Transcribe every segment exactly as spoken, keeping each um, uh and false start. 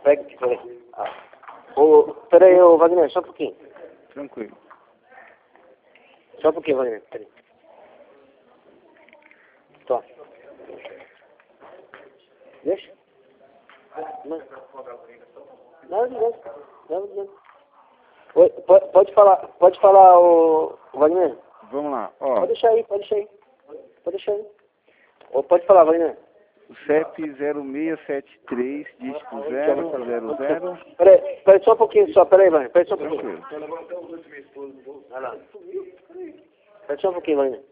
pega aqui, peraí. Ah. Ô, peraí, ô, Wagner, só um pouquinho. Tranquilo. Só um pouquinho, Wagner, peraí. Tô. Deixa. Não, não, não. não, não. Oi, pode, pode falar, pode falar, ô, Wagner. Vamos lá, ó. Pode deixar aí, pode deixar aí. Pode deixar aí. Ô, pode falar, Wagner. O C E P zero seis sete três, dígito zero zero zero. Peraí, peraí só um pouquinho só, peraí, Wagner, peraí só um pouquinho. Tranquilo. Vai lá. Peraí só um pouquinho, Wagner.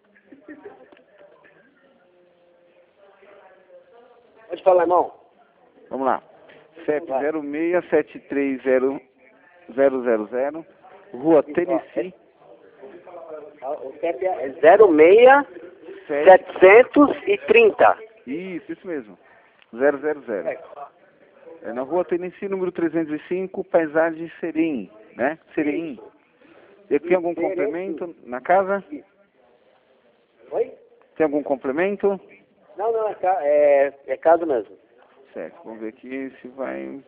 Pode falar, irmão. Vamos lá. C E P zero seis sete três zero zero zero zero, Rua Tennessee. O C E P é zero seis setecentos e trinta. Isso, isso mesmo. zero zero zero. É na Rua Tennessee, número trezentos e cinco, Paisagem Serem, né? Serem. E tem algum complemento na casa? Oi? Tem algum complemento? Não, não, é, ca é, é casa mesmo. Certo, vamos ver aqui se vai...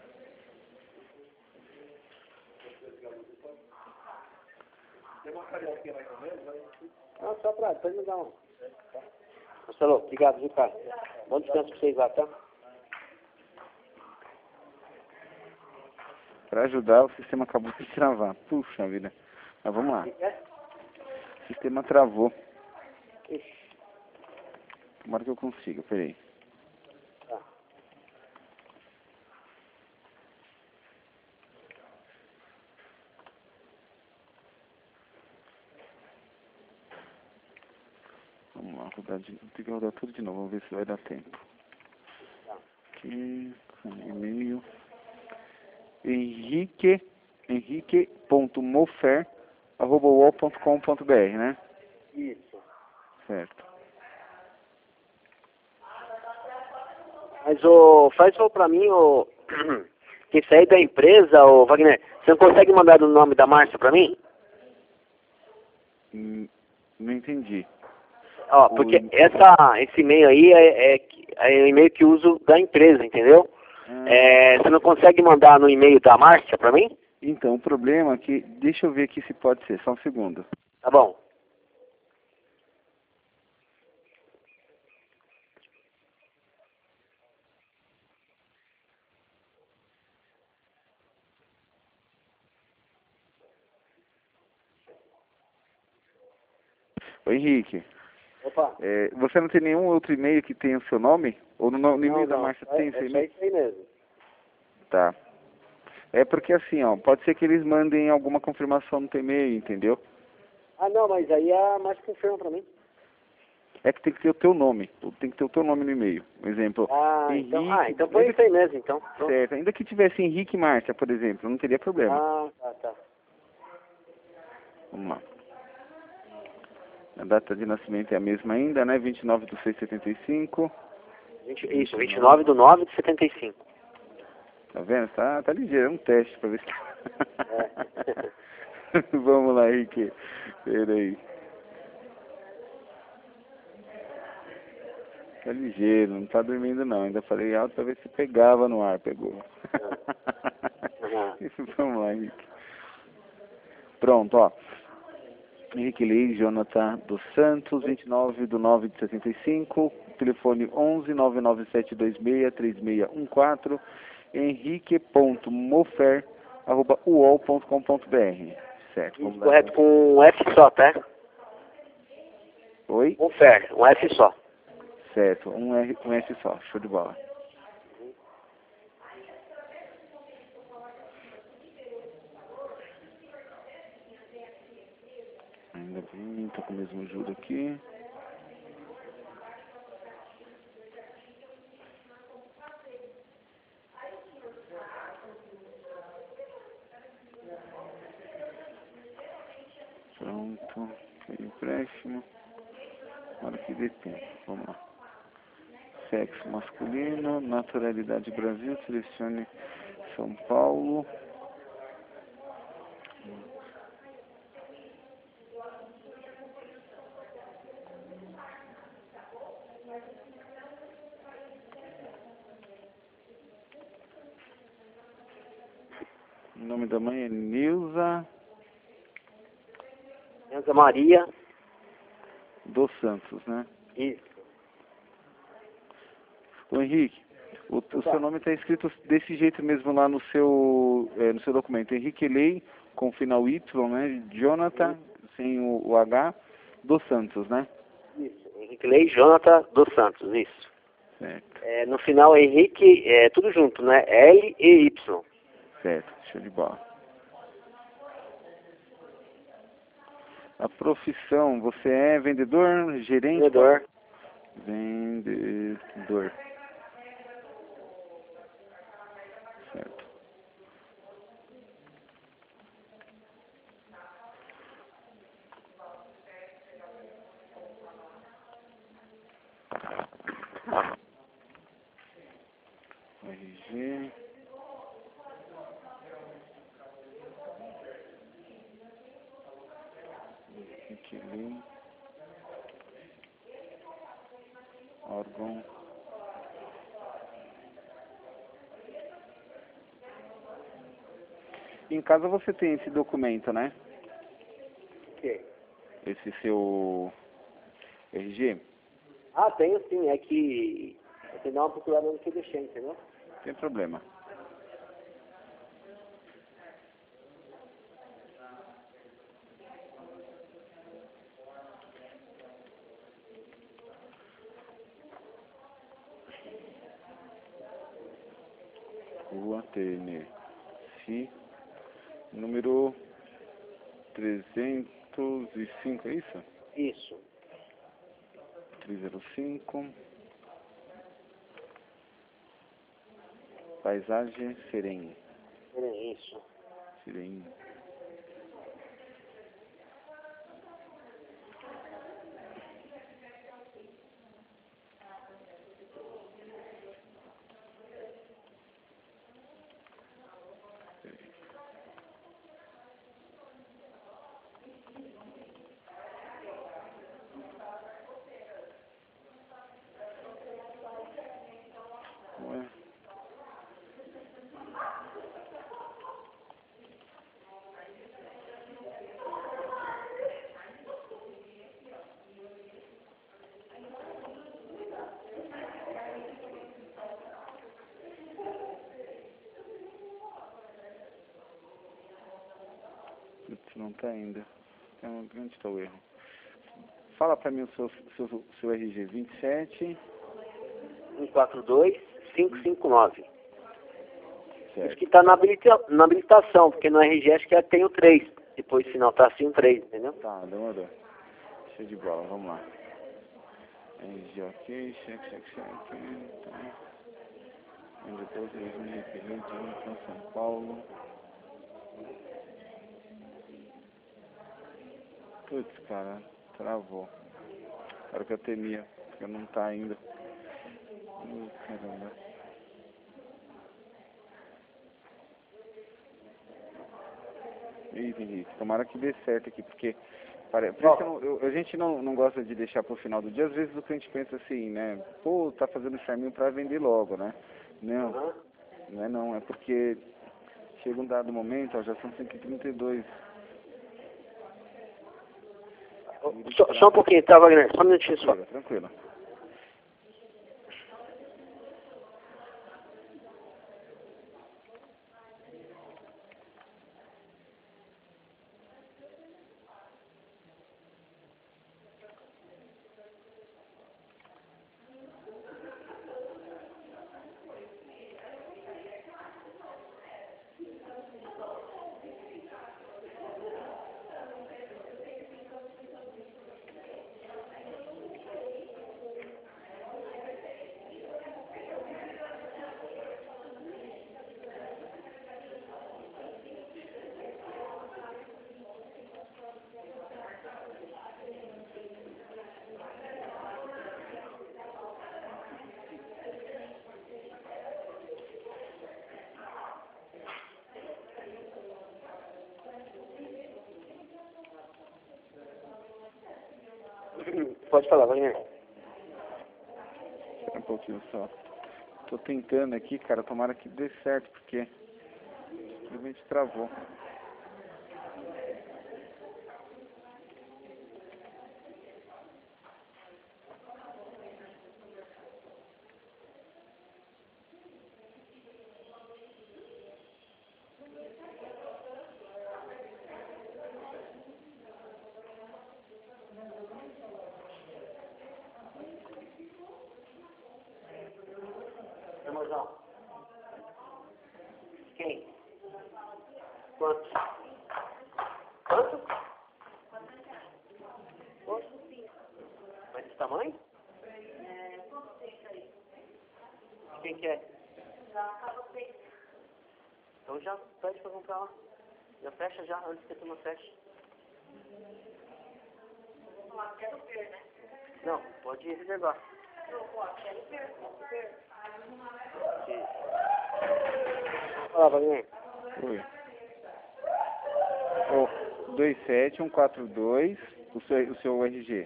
Não, só pra, depois me dá um. Marcelo, obrigado, viu, cara? Bom descanso pra vocês lá, tá? Para ajudar, o sistema acabou de travar. Puxa vida. Mas vamos lá. O sistema travou. Tomara que eu consiga, peraí. Tá. Vamos lá, rodar de... tem que rodar tudo de novo, vamos ver se vai dar tempo. Tá. Aqui, e-mail. Henrique, henrique.mofer, arroba uol ponto com ponto br, né? Isso. Certo. Mas, ô, faz só pra mim, ô, que isso aí da empresa, ô, Wagner, você não consegue mandar o nome da Márcia pra mim? Hum, Não entendi. Ó, porque essa, esse e-mail aí é, é, é o e-mail que uso da empresa, entendeu? Ah, É, você não consegue mandar no e-mail da Márcia pra mim? então, o problema é que... Deixa eu ver aqui se pode ser, só um segundo. Tá bom. Ô, Henrique, Opa. é, você não tem nenhum outro e-mail que tenha o seu nome? Ou no, no e-mail Não, da não. Márcia É, tem é seu só e-mail? isso aí mesmo. Tá. É porque assim, ó, pode ser que eles mandem alguma confirmação no teu e-mail, entendeu? Ah, não, mas aí a Márcia confirma pra mim. É que tem que ter o teu nome, tem que ter o teu nome no e-mail. Por exemplo, Ah, Henrique, então, ah, então põe ainda, isso aí mesmo, então. Pronto. certo, ainda que tivesse Henrique e Márcia, por exemplo, não teria problema. Ah, tá, tá. Vamos lá. A data de nascimento é a mesma ainda, né? vinte e nove de seis de setenta e cinco. vinte, isso, vinte e nove do nove de setenta e cinco. Tá vendo? Tá, tá ligeiro, é um teste pra ver se... É. Vamos lá, Henrique. Peraí. Tá ligeiro, não tá dormindo não. Ainda falei alto pra ver se pegava no ar, pegou. Uhum. Vamos lá, Henrique. Pronto, ó. Henrique Lee, Jonathan dos Santos, vinte e nove do nove de setenta e cinco, telefone onze nove nove sete dois seis três seis um quatro, henrique.mofer, arroba uol ponto com ponto br. Certo, vamos Isso, dar... correto, com um F só, tá? Oi? Um fer, um F só. Certo, um, R, um S só, show de bola. Ainda bem, tô com o mesmo juro aqui. Pronto, empréstimo. Agora que dê tempo, vamos lá. Sexo masculino, naturalidade Brasil, selecione São Paulo. O nome da mãe é Nilza Nilza Maria. dos Santos, né? Isso. Ô Henrique, o, o seu nome está escrito desse jeito mesmo lá no seu, é, no seu documento. Henrique Lei, com final Y, né? Jonathan, sem o, o H, dos Santos, né? Isso. Henrique Lei Jonathan dos Santos, isso. Certo. É, no final, Henrique, é tudo junto, né? L e Y. Certo, show de bola. A profissão, você é vendedor, gerente? Vendedor. Vendedor. Certo. R G. Aqui, órgão. Em casa você tem esse documento, né? Ok. Esse seu R G? Ah, tenho sim. É que eu tenho que dar uma procurada no que eu deixei, entendeu? Não tem problema. Rua Tennessee, número trezentos e cinco, é isso? Isso. trezentos e cinco. Paisagem Serem. É isso. Serem. Ué. Putz, não tá ainda. É um grande tá o erro. Fala pra mim o seu, seu, seu R G. vinte e sete. um quatro dois, cinco cinco nove. Isso Certo. que está na, habilita na habilitação, porque no R G acho que tem o três. Depois, final, tá assim o três, entendeu? Tá, demorou. Show de bola, vamos lá. R G, ok, cheque, cheque, cheque. Tá. E depois R G, referente, então, São Paulo. Putz, cara, travou. Era o que eu temia, porque não tá ainda. Ih, caramba. Eita, Henrique, tomara que dê certo aqui, porque pare- parece que eu não- eu- a gente não, não gosta de deixar pro final do dia. Às vezes o cliente pensa assim, né? Pô, tá fazendo charminho pra vender logo, né? Não, Uhum. não é não, é porque chega um dado momento, ó, já são cinco e trinta e dois. Só, só um pouquinho, tá, Wagner? Só um minutinho só. Tranquilo, tranquilo. Pode falar, Wagner. Espera um pouquinho só. Tô tentando aqui, cara, tomara que dê certo, porque Simplesmente travou. Irmãozão. Quem? Quanto? Quanto? Quanto? Mas esse tamanho? Quem que é? Então já pede pra comprar lá. Já fecha já, antes que a turma feche. Não, pode reservar. Olá, Wagner. Oi. Oh, dois sete um quatro dois, o seu, o seu R G.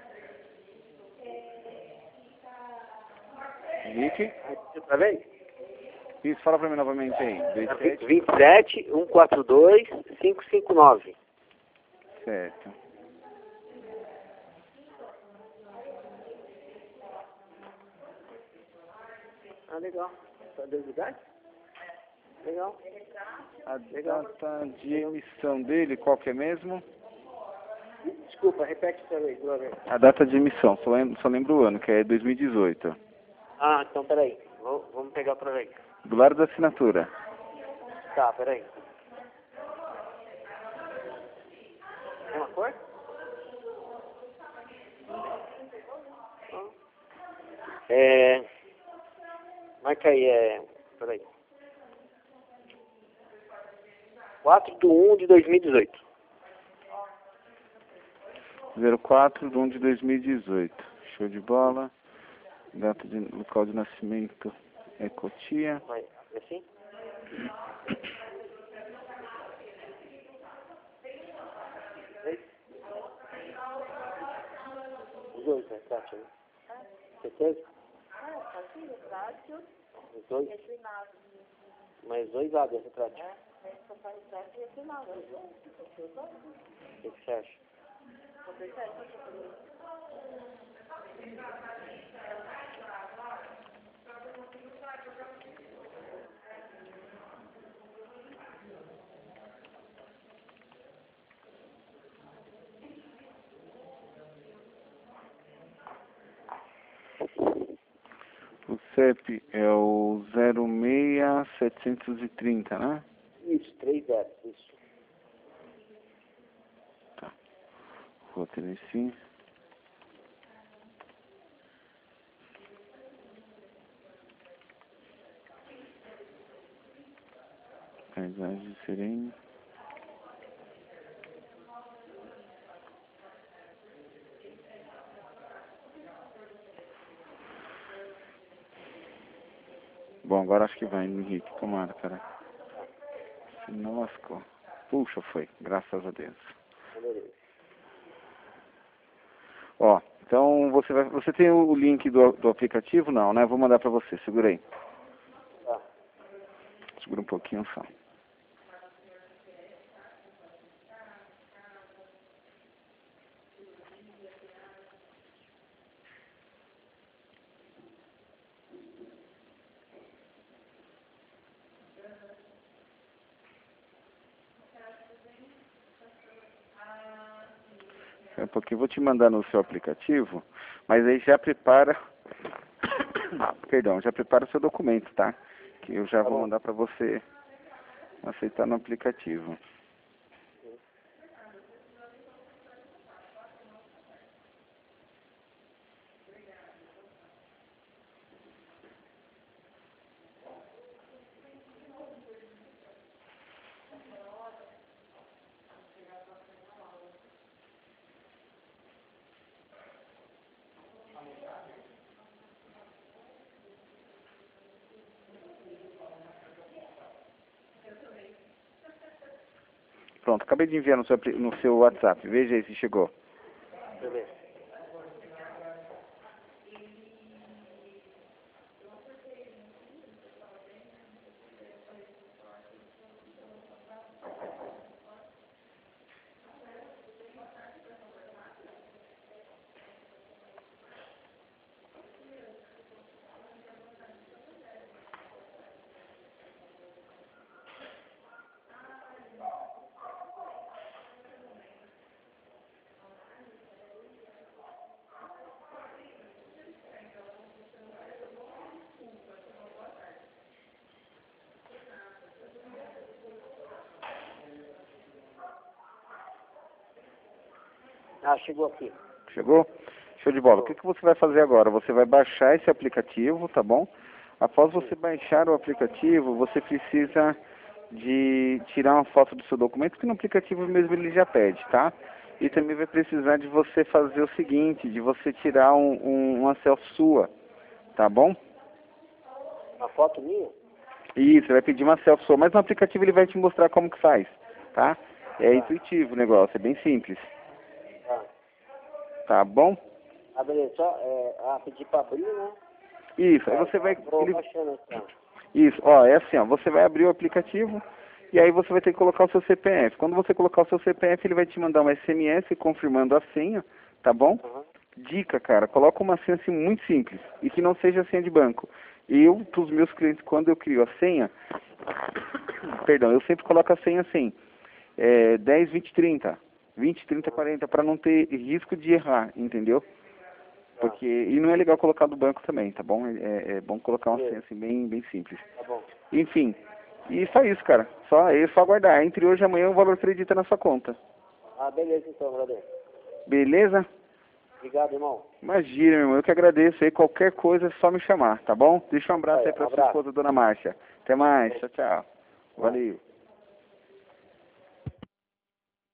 Vic? Outra vez? Isso, fala pra mim novamente aí. dois sete vinte e sete, um quatro dois, cinco cinco nove. Certo. Ah, legal. Tá desligado? Legal. A Legal. data de emissão dele, qual que é mesmo? Desculpa, repete outra vez, outra vez. A data de emissão, só lembro, só lembro o ano, que é dois mil e dezoito. Ah, então peraí. Vou, vamos pegar outra vez. Do lado da assinatura. Tá, peraí. Tem uma cor? É... Marca aí, é... Peraí. quatro de um de dois mil e dezoito. zero quatro de um de dois mil e dezoito. Show de bola. Data de local de nascimento é Cotia. Vai, assim? Os dois, né? Tátil, né? Certeza? Os dois? Mas dois A desse retrátil. O que você acha? O C E P é o zero seis setecentos e trinta, né? Isso, três zeros, isso. Tá. Rua Tennessee. Paisagem serena. Bom, agora acho que vai, Henrique. Tomara, cara. Se não lascou. Puxa, foi. Graças a Deus. Ó, então você vai, você tem o link do, do aplicativo? Não, né? Vou mandar pra você. Segura aí. Tá. Segura um pouquinho só. É um pouquinho, vou te mandar no seu aplicativo, mas aí já prepara, perdão, já prepara o seu documento, tá? Que eu já Tá vou bom. mandar para você aceitar no aplicativo. Pronto, acabei de enviar no seu, apli- no seu WhatsApp, veja aí se chegou. Deixa eu ver. Ah, chegou aqui. Chegou? Show de bola. O que, que você vai fazer agora? Você vai baixar esse aplicativo, tá bom? Após você baixar o aplicativo, você precisa de tirar uma foto do seu documento, que no aplicativo mesmo ele já pede, tá? E também vai precisar de você fazer o seguinte, de você tirar um, um, uma selfie sua, tá bom? Uma foto minha? Isso, vai pedir uma selfie sua, mas no aplicativo ele vai te mostrar como que faz, tá? É intuitivo o negócio, é bem simples. Ah, Tá bom? ah beleza. Só, é, ah, pedir pra abrir, né? Isso, aí você vai... Vou ele- baixando aqui, ó. Isso, ó, é assim, ó, você vai abrir o aplicativo e aí você vai ter que colocar o seu C P F. Quando você colocar o seu C P F, ele vai te mandar um S M S confirmando a senha, tá bom? Uhum. Dica, cara, coloca uma senha assim muito simples e que não seja senha de banco. Eu, pros meus clientes, quando eu crio a senha, perdão, eu sempre coloco a senha assim, é, dez, vinte, trinta, vinte, trinta, quarenta, para não ter risco de errar, entendeu? Porque, e não é legal colocar do banco também, tá bom? É, é bom colocar uma senha assim bem, bem simples. Tá bom. Enfim, e só isso, cara. Só, é só aguardar. Entre hoje e amanhã o valor acredita na sua conta. Ah, beleza então, brother. Beleza? Obrigado, irmão. Imagina, meu irmão. Eu que agradeço aí. Qualquer coisa é só me chamar, tá bom? Deixa um abraço Aí, aí pra um sua abraço. esposa, dona Márcia. Até mais. Tchau, tchau. Valeu.